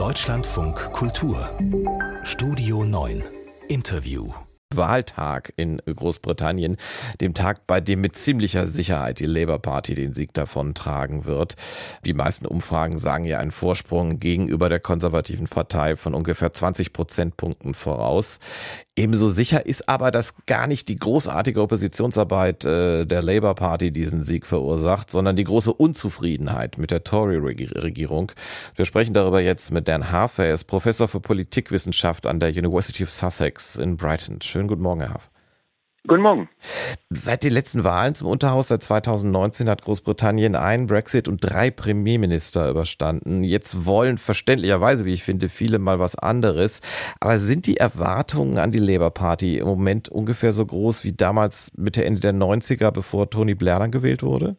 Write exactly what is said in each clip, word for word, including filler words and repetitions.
Deutschlandfunk Kultur Studio neun Interview. Wahltag in Großbritannien, dem Tag, bei dem mit ziemlicher Sicherheit die Labour Party den Sieg davontragen wird. Die meisten Umfragen sagen ja einen Vorsprung gegenüber der konservativen Partei von ungefähr zwanzig Prozentpunkten voraus. Ebenso sicher ist aber, dass gar nicht die großartige Oppositionsarbeit äh, der Labour Party diesen Sieg verursacht, sondern die große Unzufriedenheit mit der Tory-Regierung. Wir sprechen darüber jetzt mit Dan Harf. Er ist Professor für Politikwissenschaft an der University of Sussex in Brighton. Schönen guten Morgen, Herr Harf. Guten Morgen. Seit den letzten Wahlen zum Unterhaus seit zweitausendneunzehn hat Großbritannien einen Brexit und drei Premierminister überstanden. Jetzt wollen verständlicherweise, wie ich finde, viele mal was anderes. Aber sind die Erwartungen an die Labour Party im Moment ungefähr so groß wie damals Mitte, Ende der neunziger, bevor Tony Blair dann gewählt wurde?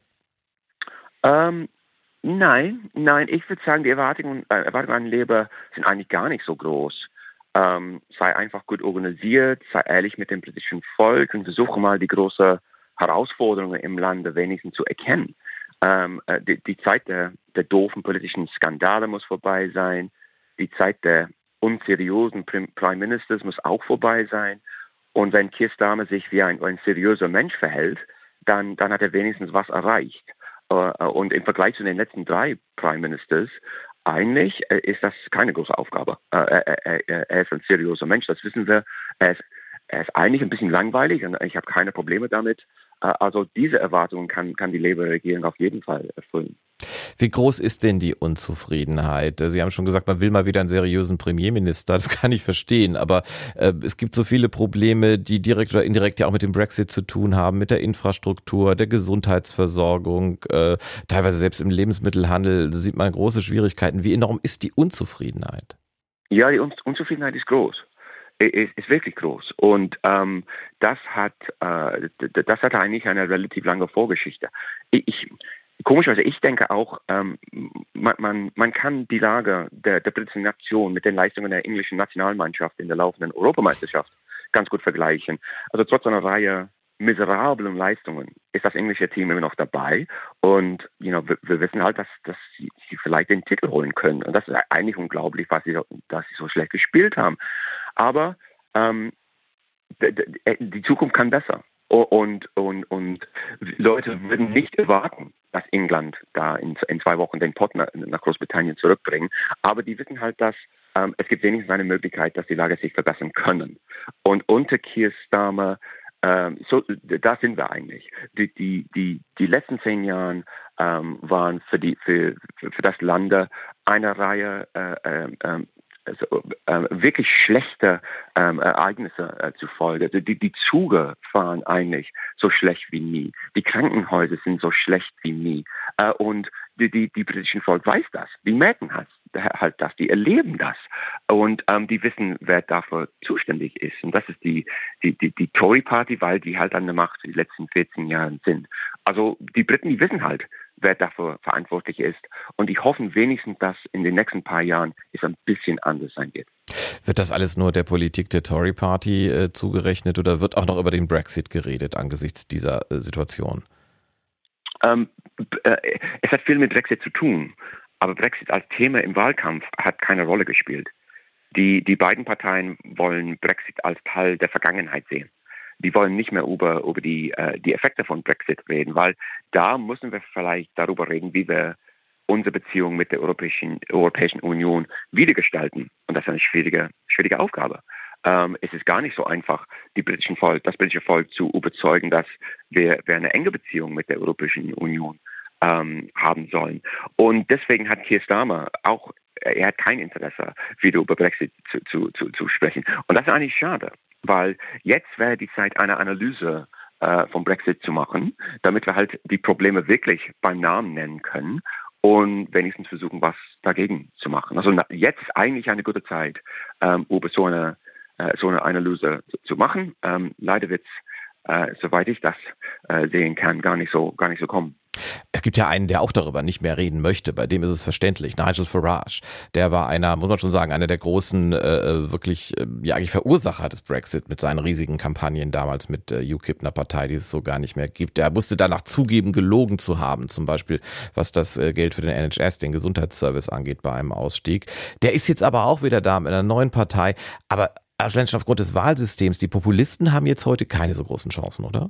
Ähm, nein, nein. Ich würde sagen, die Erwartungen, äh, Erwartungen an Labour sind eigentlich gar nicht so groß. Ähm, sei einfach gut organisiert, sei ehrlich mit dem britischen Volk und versuche mal die großen Herausforderungen im Lande wenigstens zu erkennen. Ähm, äh, die, die Zeit der, der doofen politischen Skandale muss vorbei sein. Die Zeit der unseriösen Prim- Prime Ministers muss auch vorbei sein. Und wenn Keir Starmer sich wie ein, ein seriöser Mensch verhält, dann, dann hat er wenigstens was erreicht. Äh, und im Vergleich zu den letzten drei Prime Ministers Eigentlich äh, ist das keine große Aufgabe. Äh, er, er, er ist ein seriöser Mensch, das wissen wir. Er ist, er ist eigentlich ein bisschen langweilig und ich habe keine Probleme damit. Äh, also diese Erwartungen kann, kann die Labour-Regierung auf jeden Fall erfüllen. Wie groß ist denn die Unzufriedenheit? Sie haben schon gesagt, man will mal wieder einen seriösen Premierminister. Das kann ich verstehen. Aber äh, es gibt so viele Probleme, die direkt oder indirekt ja auch mit dem Brexit zu tun haben, mit der Infrastruktur, der Gesundheitsversorgung, äh, teilweise selbst im Lebensmittelhandel sieht man große Schwierigkeiten. Wie enorm ist die Unzufriedenheit? Ja, die Un- Unzufriedenheit ist groß. Ist, ist wirklich groß. Und ähm, das hat äh, das hat eigentlich eine relativ lange Vorgeschichte. Ich Komischerweise, ich denke auch, ähm, man, man, man kann die Lage der, der britischen Nation mit den Leistungen der englischen Nationalmannschaft in der laufenden Europameisterschaft ganz gut vergleichen. Also trotz einer Reihe miserablen Leistungen ist das englische Team immer noch dabei und you know, wir, wir wissen halt, dass, dass sie, sie vielleicht den Titel holen können. Und das ist eigentlich unglaublich, was sie, dass sie so schlecht gespielt haben. Aber ähm, die Zukunft kann besser. Und, und, und Leute würden nicht erwarten, dass England da in, in zwei Wochen den Pott nach, nach Großbritannien zurückbringen. Aber die wissen halt, dass ähm, es gibt wenigstens eine Möglichkeit, dass die Lage sich verbessern können. Und unter Keir Starmer, ähm, so, da sind wir eigentlich. Die, die, die, die letzten zehn Jahre ähm, waren für, die, für, für, für das Lande eine Reihe äh, äh, Also, äh, wirklich schlechte ähm, Ereignisse äh, zufolge. Die, die Züge fahren eigentlich so schlecht wie nie. Die Krankenhäuser sind so schlecht wie nie. Äh, und die, die, die britischen Volk weiß das. Die merken halt, halt das. Die erleben das. Und ähm, die wissen, wer dafür zuständig ist. Und das ist die, die, die, die Tory Party, weil die halt an der Macht in den letzten vierzehn Jahren sind. Also die Briten, die wissen halt, wer dafür verantwortlich ist. Und die hoffen wenigstens, dass in den nächsten paar Jahren es ein bisschen anders sein wird. Wird das alles nur der Politik der Tory Party äh, zugerechnet oder wird auch noch über den Brexit geredet angesichts dieser äh, Situation? Ähm, äh, es hat viel mit Brexit zu tun. Aber Brexit als Thema im Wahlkampf hat keine Rolle gespielt. Die, die beiden Parteien wollen Brexit als Teil der Vergangenheit sehen. Die wollen nicht mehr über, über die, äh, die Effekte von Brexit reden, weil da müssen wir vielleicht darüber reden, wie wir unsere Beziehung mit der Europäischen, Europäischen Union wiedergestalten. Und das ist eine schwierige, schwierige Aufgabe. Ähm, es ist gar nicht so einfach, die britischen Volk, das britische Volk zu überzeugen, dass wir, wir eine enge Beziehung mit der Europäischen Union ähm, haben sollen. Und deswegen hat Keir Starmer auch, er hat kein Interesse, wieder über Brexit zu, zu, zu, zu sprechen. Und das ist eigentlich schade. Weil jetzt wäre die Zeit, eine Analyse äh, vom Brexit zu machen, damit wir halt die Probleme wirklich beim Namen nennen können und wenigstens versuchen, was dagegen zu machen. Also na, jetzt ist eigentlich eine gute Zeit, ähm, über so eine, äh, so eine Analyse zu, zu machen. Ähm, leider wird es äh, soweit ich das äh, sehen kann, gar nicht so, gar nicht so kommen. Es gibt ja einen, der auch darüber nicht mehr reden möchte. Bei dem ist es verständlich. Nigel Farage. Der war einer, muss man schon sagen, einer der großen, äh, wirklich, äh, ja eigentlich Verursacher des Brexit mit seinen riesigen Kampagnen damals mit äh, U KIP, einer Partei, die es so gar nicht mehr gibt. Der musste danach zugeben, gelogen zu haben. Zum Beispiel, was das äh, Geld für den N H S, den Gesundheitsservice angeht bei einem Ausstieg. Der ist jetzt aber auch wieder da mit einer neuen Partei. Aber allein schon aufgrund des Wahlsystems, die Populisten haben jetzt heute keine so großen Chancen, oder?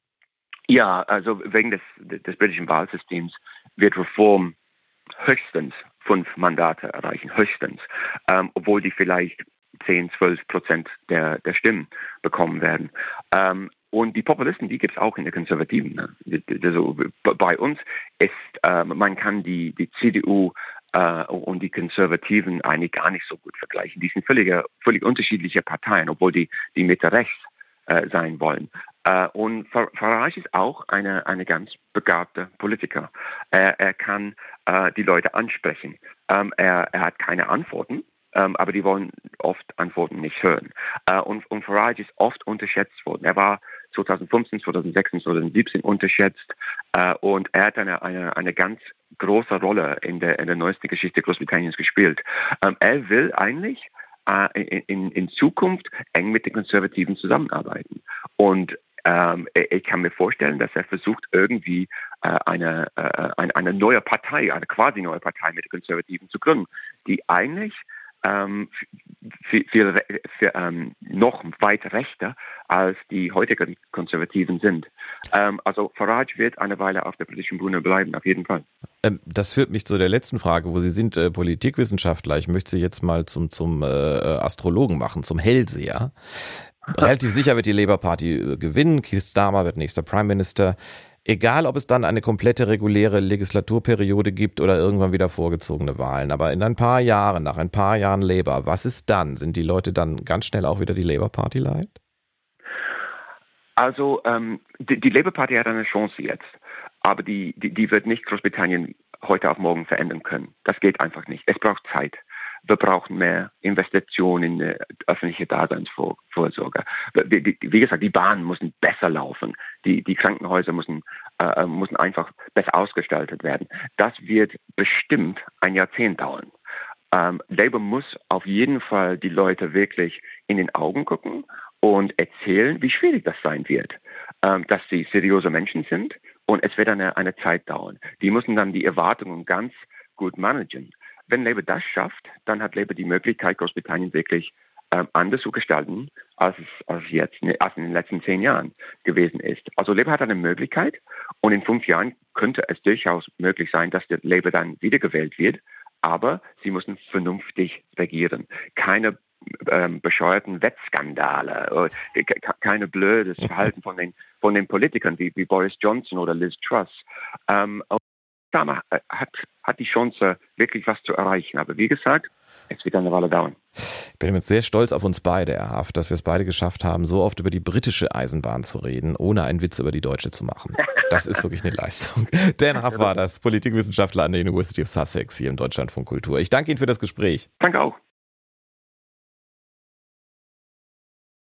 Ja, also wegen des, des britischen Wahlsystems wird Reform höchstens fünf Mandate erreichen, höchstens, ähm, obwohl die vielleicht zehn, zwölf Prozent der, der Stimmen bekommen werden. Ähm, und die Populisten, die gibt es auch in der Konservativen. Ne? Also bei uns ist, äh, man kann die, die C D U äh, und die Konservativen eigentlich gar nicht so gut vergleichen. Die sind völlig, völlig unterschiedliche Parteien, obwohl die, die Mitte rechts äh, sein wollen. Uh, und Farage ist auch eine, eine ganz begabte Politiker. Er, er kann uh, die Leute ansprechen. Um, er, er hat keine Antworten, um, aber die wollen oft Antworten nicht hören. Uh, und, und Farage ist oft unterschätzt worden. Er war zwanzig fünfzehn, zwanzig sechzehn, zwanzig siebzehn unterschätzt uh, und er hat eine, eine, eine ganz große Rolle in der, in der neuesten Geschichte Großbritanniens gespielt. Um, er will eigentlich In, in, in Zukunft eng mit den Konservativen zusammenarbeiten. Und ähm, ich kann mir vorstellen, dass er versucht, irgendwie äh, eine, äh, eine, eine neue Partei, eine quasi neue Partei mit den Konservativen zu gründen, die eigentlich ähm, für, für, für, ähm, noch weit rechter als die heutigen Konservativen sind. Ähm, also Farage wird eine Weile auf der britischen Bühne bleiben, auf jeden Fall. Ähm, das führt mich zu der letzten Frage, wo Sie sind äh, Politikwissenschaftler. Ich möchte Sie jetzt mal zum, zum äh, Astrologen machen, zum Hellseher. Relativ sicher wird die Labour Party äh, gewinnen. Keir Starmer wird nächster Prime Minister. Egal, ob es dann eine komplette reguläre Legislaturperiode gibt oder irgendwann wieder vorgezogene Wahlen. Aber in ein paar Jahren, nach ein paar Jahren Labour, was ist dann? Sind die Leute dann ganz schnell auch wieder die Labour Party leid? Also ähm, die, die Labour Party hat eine Chance jetzt. Aber die, die, die wird nicht Großbritannien heute auf morgen verändern können. Das geht einfach nicht. Es braucht Zeit. Wir brauchen mehr Investitionen in äh, öffentliche Daseinsvorsorge. Wie, wie gesagt, die Bahnen müssen besser laufen. Die, die Krankenhäuser müssen, äh, müssen einfach besser ausgestaltet werden. Das wird bestimmt ein Jahrzehnt dauern. Ähm, Labour muss auf jeden Fall die Leute wirklich in den Augen gucken und erzählen, wie schwierig das sein wird. Ähm, dass sie seriöse Menschen sind und es wird eine, eine Zeit dauern. Die müssen dann die Erwartungen ganz gut managen. Wenn Labour das schafft, dann hat Labour die Möglichkeit, Großbritannien wirklich ähm, anders zu gestalten, als es als jetzt, als in den letzten zehn Jahren gewesen ist. Also Labour hat eine Möglichkeit und in fünf Jahren könnte es durchaus möglich sein, dass der Labour dann wiedergewählt wird, aber sie müssen vernünftig regieren. Keine ähm, bescheuerten Wettskandale, äh, keine blödes Verhalten von den, von den Politikern wie, wie Boris Johnson oder Liz Truss. Ähm, Starmer hat, hat die Chance, wirklich was zu erreichen. Aber wie gesagt, es wird eine Weile dauern. Ich bin jetzt sehr stolz auf uns beide, Herr Haft, dass wir es beide geschafft haben, so oft über die britische Eisenbahn zu reden, ohne einen Witz über die deutsche zu machen. Das ist wirklich eine Leistung. Dan Haft war das, Politikwissenschaftler an der University of Sussex hier im Deutschlandfunk Kultur. Ich danke Ihnen für das Gespräch. Danke auch.